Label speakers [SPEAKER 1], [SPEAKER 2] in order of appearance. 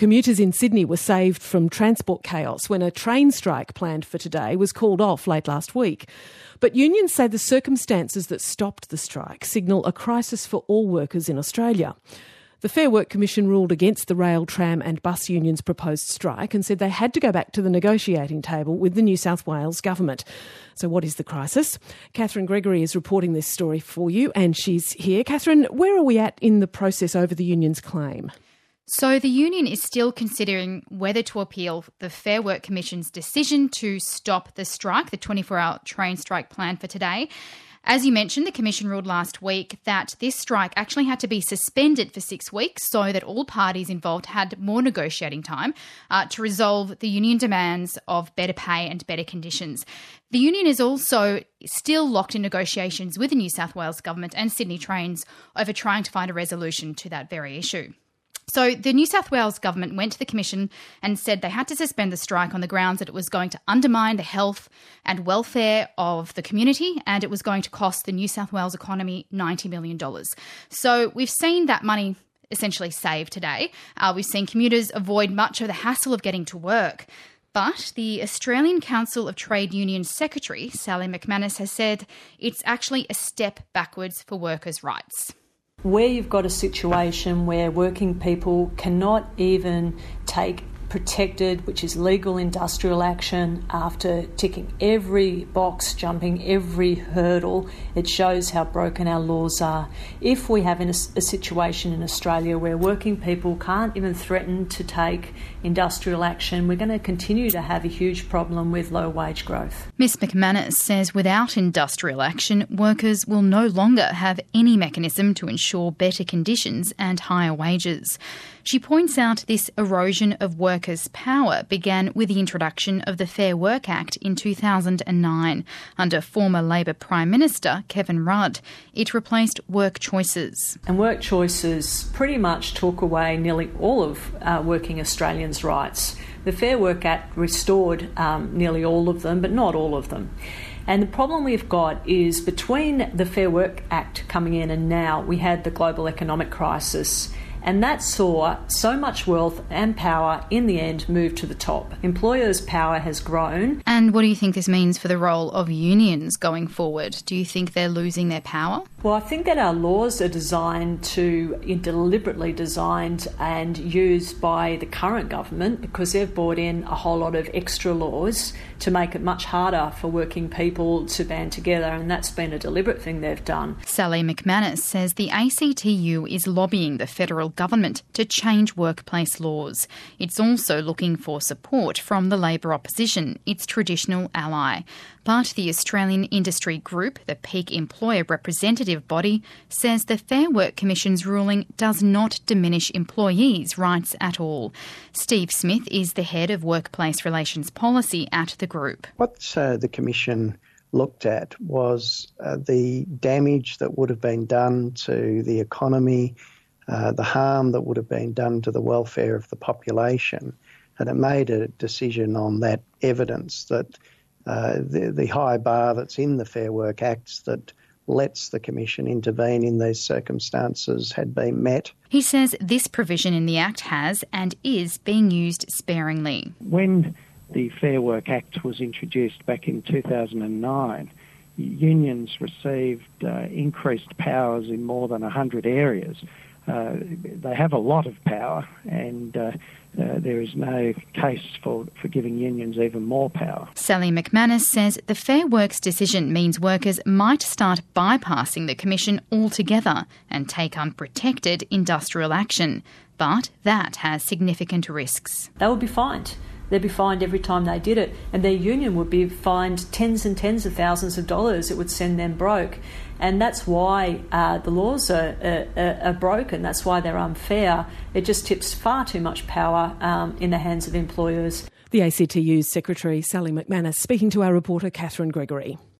[SPEAKER 1] Commuters in Sydney were saved from transport chaos when a train strike planned for today was called off late last week. But unions say the circumstances that stopped the strike signal a crisis for all workers in Australia. The Fair Work Commission ruled against the rail, tram and bus unions' proposed strike and said they had to go back to the negotiating table with the New South Wales government. So what is the crisis? Catherine Gregory is reporting this story for you and she's here. Catherine, where are we at in the process over the union's claim?
[SPEAKER 2] So the union is still considering whether to appeal the Fair Work Commission's decision to stop the strike, the 24-hour train strike planned for today. As you mentioned, the Commission ruled last week that this strike actually had to be suspended for 6 weeks so that all parties involved had more negotiating time to resolve the union demands of better pay and better conditions. The union is also still locked in negotiations with the New South Wales government and Sydney Trains over trying to find a resolution to that very issue. So the New South Wales government went to the Commission and said they had to suspend the strike on the grounds that it was going to undermine the health and welfare of the community and it was going to cost the New South Wales economy $90 million. So we've seen that money essentially saved today. We've seen commuters avoid much of the hassle of getting to work. But the Australian Council of Trade Unions Secretary, Sally McManus, has said it's actually a step backwards for workers' rights.
[SPEAKER 3] Where you've got a situation where working people cannot even take protected, which is legal industrial action, after ticking every box, jumping every hurdle, it shows how broken our laws are. If we have a situation in Australia where working people can't even threaten to take industrial action, we're going to continue to have a huge problem with low wage growth.
[SPEAKER 2] Ms McManus says without industrial action, workers will no longer have any mechanism to ensure better conditions and higher wages. She points out this erosion of workers' power began with the introduction of the Fair Work Act in 2009 under former Labor Prime Minister Kevin Rudd. It replaced work choices.
[SPEAKER 3] And work choices pretty much took away nearly all of working Australians' rights. The Fair Work Act restored nearly all of them, but not all of them. And the problem we've got is between the Fair Work Act coming in and now, we had the global economic crisis. And that saw so much wealth and power in the end move to the top. Employers' power has grown.
[SPEAKER 2] And what do you think this means for the role of unions going forward? Do you think they're losing their power?
[SPEAKER 3] Well, I think that our laws are deliberately designed and used by the current government because they've brought in a whole lot of extra laws to make it much harder for working people to band together, and that's been a deliberate thing they've done.
[SPEAKER 2] Sally McManus says the ACTU is lobbying the federal government to change workplace laws. It's also looking for support from the Labor opposition, its traditional ally. But the Australian Industry Group, the peak employer representative body, says the Fair Work Commission's ruling does not diminish employees' rights at all. Steve Smith is the head of workplace relations policy at the group.
[SPEAKER 4] What the Commission looked at was the damage that would have been done to the economy, the harm that would have been done to the welfare of the population, and it made a decision on that evidence that the high bar that's in the Fair Work Act that lets the Commission intervene in these circumstances had been met.
[SPEAKER 2] He says this provision in the Act has and is being used sparingly.
[SPEAKER 5] When the Fair Work Act was introduced back in 2009, unions received increased powers in more than 100 areas. They have a lot of power and there is no case for giving unions even more power.
[SPEAKER 2] Sally McManus says the Fair Work's decision means workers might start bypassing the Commission altogether and take unprotected industrial action. But that has significant risks.
[SPEAKER 3] They would be fined. They'd be fined every time they did it, and their union would be fined tens and tens of thousands of dollars. It would send them broke. And that's why the laws are broken. That's why they're unfair. It just tips far too much power in the hands of employers.
[SPEAKER 1] The ACTU's Secretary Sally McManus speaking to our reporter Catherine Gregory.